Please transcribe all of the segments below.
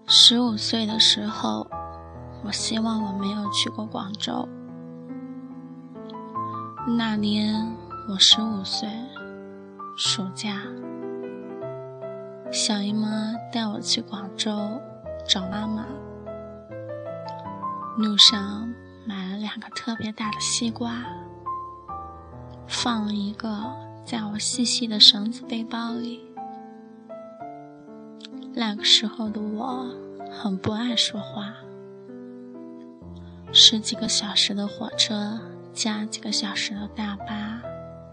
15岁的时候，我希望我没有去过广州。那年我15岁，暑假，小姨妈带我去广州找妈妈。路上买了2个特别大的西瓜，放了一个在我细细的绳子背包里。那个时候的我很不爱说话，10几个小时的火车加几个小时的大巴。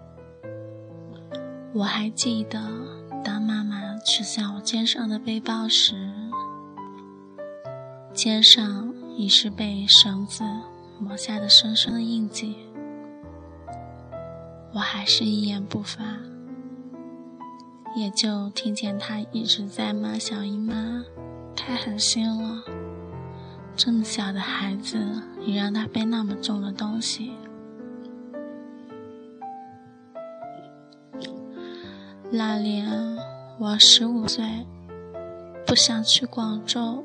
我还记得当妈妈取下我肩上的背包时，肩上已是被绳子磨下的深深的印记。我还是一言不发，也就听见她一直在骂小姨妈太狠心了，这么小的孩子你让她背那么重的东西。那年我15岁，不想去广州，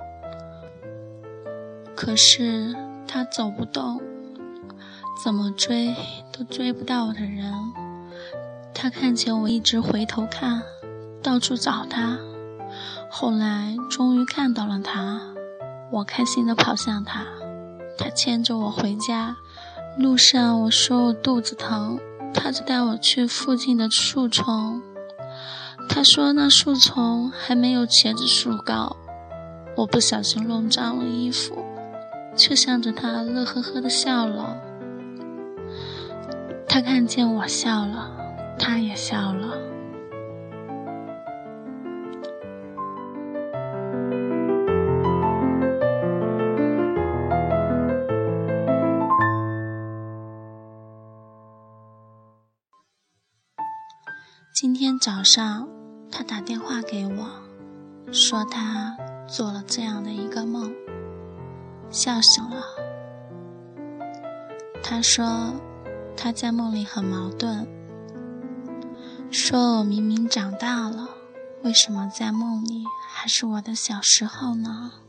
可是他走不动，怎么追都追不到我的人。他看见我一直回头看，到处找他，后来终于看到了他。我开心地跑向他，他牵着我回家。路上我说我肚子疼，他就带我去附近的树丛。他说那树丛还没有茄子树高。我不小心弄脏了衣服，却向着他乐呵呵地笑了。他看见我笑了，他也笑了。今天早上他打电话给我，说他做了这样的一个梦，笑醒了。他说他在梦里很矛盾，说我明明长大了，为什么在梦里还是我的小时候呢？